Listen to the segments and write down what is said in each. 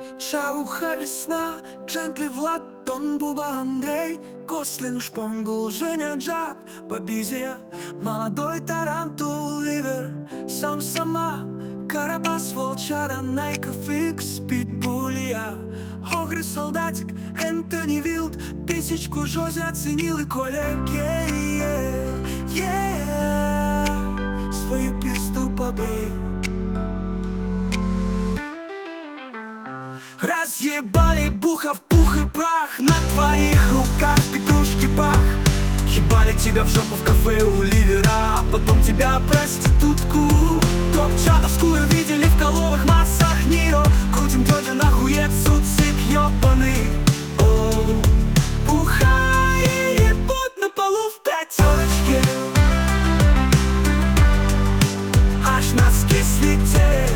Шауха весна, Джентли Влад, Дон Буба Андрей, Гослинг, Шпонгл, Женя Джаб, Бабизия, молодой Тарантул, Ливер, сам сама, Карабас, Волчара, Найков Икс, Питбулия, Огры, Солдатик, Энтони Вилд, Тысячку Жозе оценил и коллеги, свою писту побей. Разъебали буха в пух и прах, на твоих руках петрушки пах. Ебали тебя в жопу в кафе у Ливера, а потом тебя проститутку топ-чатовскую видели в коловых массах Ниро. Крутим тётя нахует суцик ёбаный. Оу, бухай и ебут на полу в пятерочке, аж носки слетели.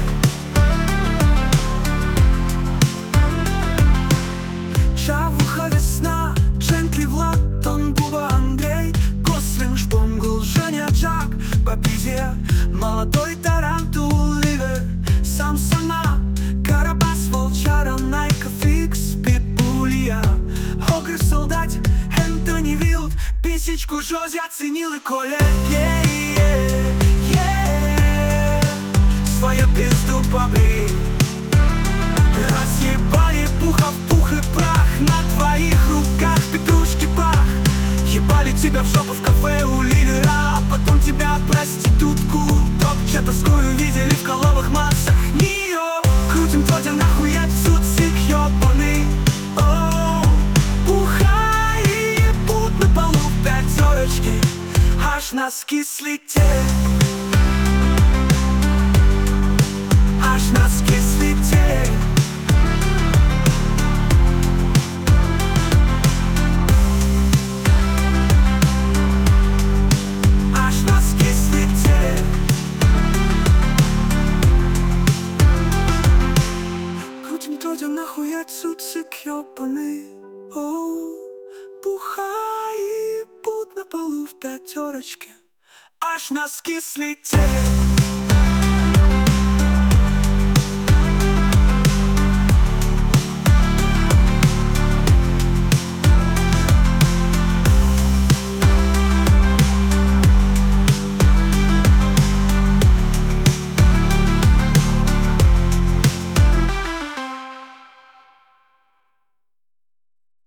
Шавуха весна, Джентли Влад, Дон Буба Андрей, Гослинг, Шпонгл, Женя Джак, Бабизия, молодой Тарантул, Ливер, сам сама, Карабас, Волчара, Найков Икс, Питбулия, Огры, Солдатик, Энтони Вилд, Писечку Жозе оценил и коллеги, свою пизду побрей. Разъебали пуха в пух и прах, на твоих руках петрушки пах. Ебали тебя в жопу в кафе у Ливера, а потом тебя проститутку топ-чатовскую видели в коловых массах Ниро. Крутим тётя нахует суцик ёбаный. Оу, бухай и ебут на полу в пятерочке, аж носки слетели. Аж носки слетели. Тётя нахует суцик ёбаный. Оу, бухай и ебут на полу в пятерочке, аж носки слетели.